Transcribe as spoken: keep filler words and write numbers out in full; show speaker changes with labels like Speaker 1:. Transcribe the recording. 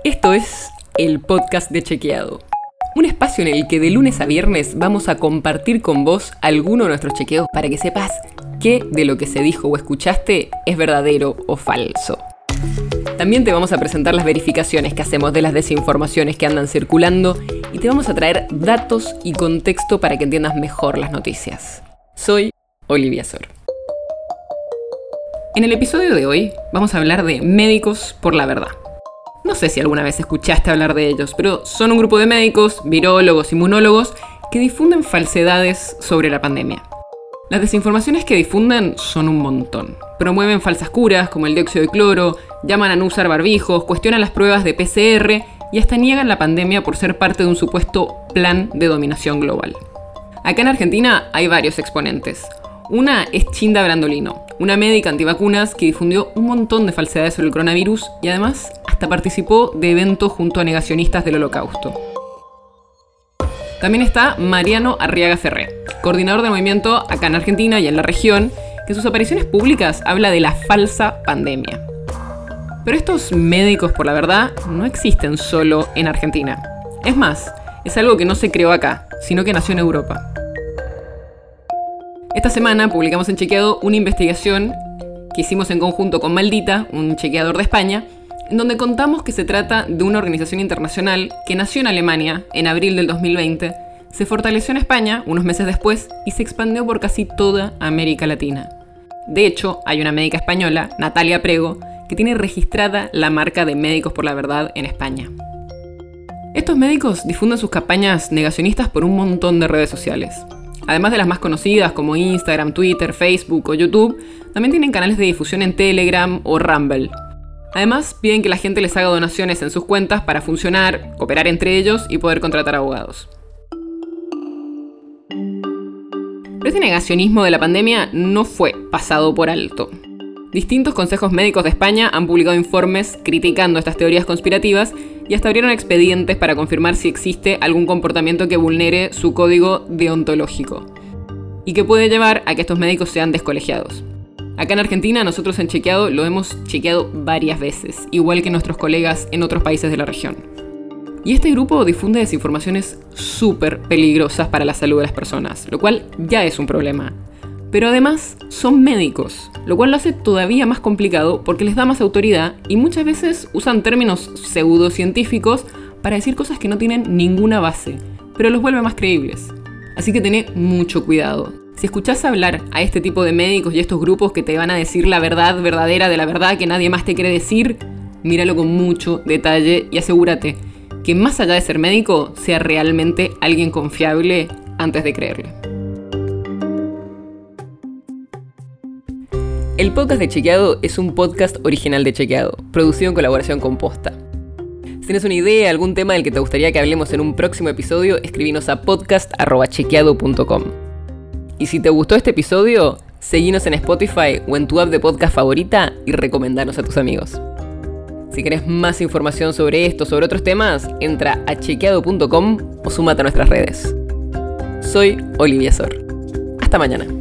Speaker 1: Esto es el podcast de Chequeado. Un espacio en el que de lunes a viernes vamos a compartir con vos alguno de nuestros chequeos para que sepas qué de lo que se dijo o escuchaste es verdadero o falso. También te vamos a presentar las verificaciones que hacemos de las desinformaciones que andan circulando y te vamos a traer datos y contexto para que entiendas mejor las noticias. Soy Olivia Sor. En el episodio de hoy vamos a hablar de Médicos por la Verdad. No sé si alguna vez escuchaste hablar de ellos, pero son un grupo de médicos, virólogos, inmunólogos que difunden falsedades sobre la pandemia. Las desinformaciones que difunden son un montón. Promueven falsas curas como el dióxido de cloro, llaman a no usar barbijos, cuestionan las pruebas de P C R y hasta niegan la pandemia por ser parte de un supuesto plan de dominación global. Acá en Argentina hay varios exponentes. Una es Chinda Brandolino, una médica antivacunas que difundió un montón de falsedades sobre el coronavirus y además hasta participó de eventos junto a negacionistas del Holocausto. También está Mariano Arriaga Ferré, coordinador de movimiento acá en Argentina y en la región, que en sus apariciones públicas habla de la falsa pandemia. Pero estos médicos por la verdad no existen solo en Argentina. Es más, es algo que no se creó acá, sino que nació en Europa. Esta semana publicamos en Chequeado una investigación que hicimos en conjunto con Maldita, un chequeador de España, en donde contamos que se trata de una organización internacional que nació en Alemania en abril del dos mil veinte, se fortaleció en España unos meses después y se expandió por casi toda América Latina. De hecho, hay una médica española, Natalia Prego, que tiene registrada la marca de Médicos por la Verdad en España. Estos médicos difunden sus campañas negacionistas por un montón de redes sociales. Además de las más conocidas como Instagram, Twitter, Facebook o YouTube, también tienen canales de difusión en Telegram o Rumble. Además, piden que la gente les haga donaciones en sus cuentas para funcionar, cooperar entre ellos y poder contratar abogados. Pero este negacionismo de la pandemia no fue pasado por alto. Distintos consejos médicos de España han publicado informes criticando estas teorías conspirativas y hasta abrieron expedientes para confirmar si existe algún comportamiento que vulnere su código deontológico y que puede llevar a que estos médicos sean descolegiados. Acá en Argentina nosotros en Chequeado lo hemos chequeado varias veces, igual que nuestros colegas en otros países de la región. Y este grupo difunde desinformaciones súper peligrosas para la salud de las personas, lo cual ya es un problema. Pero además son médicos, lo cual lo hace todavía más complicado porque les da más autoridad y muchas veces usan términos pseudocientíficos para decir cosas que no tienen ninguna base, pero los vuelve más creíbles. Así que tené mucho cuidado. Si escuchás hablar a este tipo de médicos y estos grupos que te van a decir la verdad verdadera de la verdad que nadie más te quiere decir, míralo con mucho detalle y asegúrate que más allá de ser médico, sea realmente alguien confiable antes de creerle. El podcast de Chequeado es un podcast original de Chequeado, producido en colaboración con Posta. Si tienes una idea, algún tema del que te gustaría que hablemos en un próximo episodio, escribinos a podcast arroba chequeado punto com. Y si te gustó este episodio, seguinos en Spotify o en tu app de podcast favorita y recomendanos a tus amigos. Si querés más información sobre esto o sobre otros temas, entra a chequeado punto com o sumate a nuestras redes. Soy Olivia Sor. Hasta mañana.